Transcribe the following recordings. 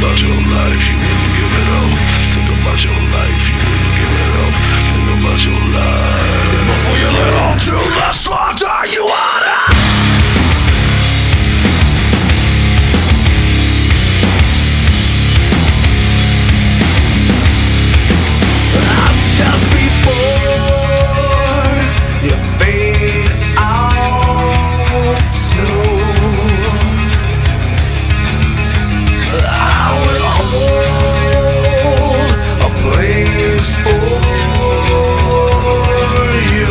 about your life, you wouldn't give it up. Think about your life, you wouldn't give it up. Think about your life. Before you let off to the slaughter, you oughta. Just before you fade out too, I will hold a place for you.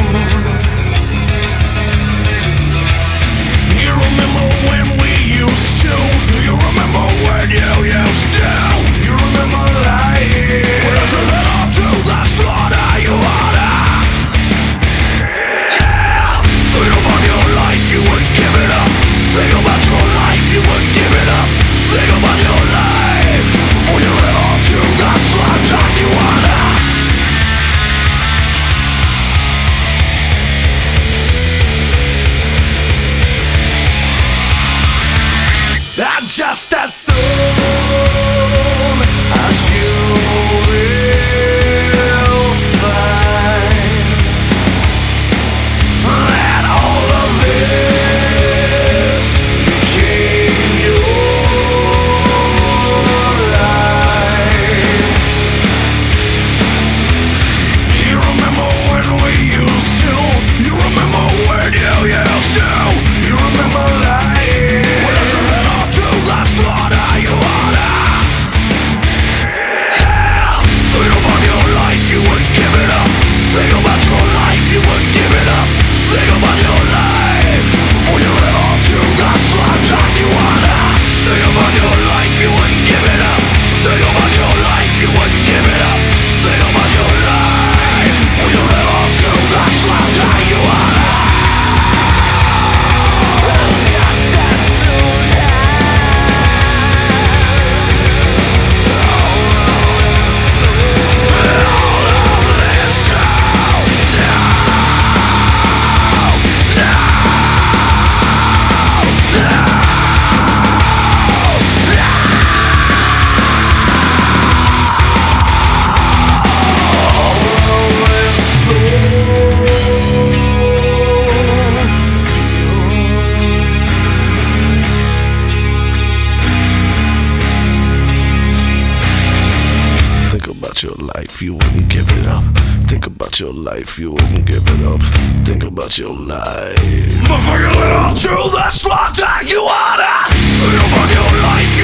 You remember when we used to? Do you remember when you used to? You remember lying? To the slaughter, you oughta. Yeah. Think about your life, you wouldn't give it up. Think about your life, you wouldn't give it up. Think about your life before you let off to the slaughter, you oughta. And just as soon as you will find that all of this became your life. You remember when we used to? You remember when you used to? You remember lying? When I turn off to the slaughter, you oughta. Yeah. Think about your life, you wouldn't give it up. Think about your life, you wouldn't give it up. Think about your life before you let off to the slaughter, you oughta. Think about your life, you wouldn't give it up. Think about your life, you wouldn't give it up. Think about your life before you let off to the slaughter, you oughta. Just as soon Think about your life, you wouldn't give it up. Think about your life, you wouldn't give it up. Think about your life before you let off to the slaughter, you oughta. Think about your life.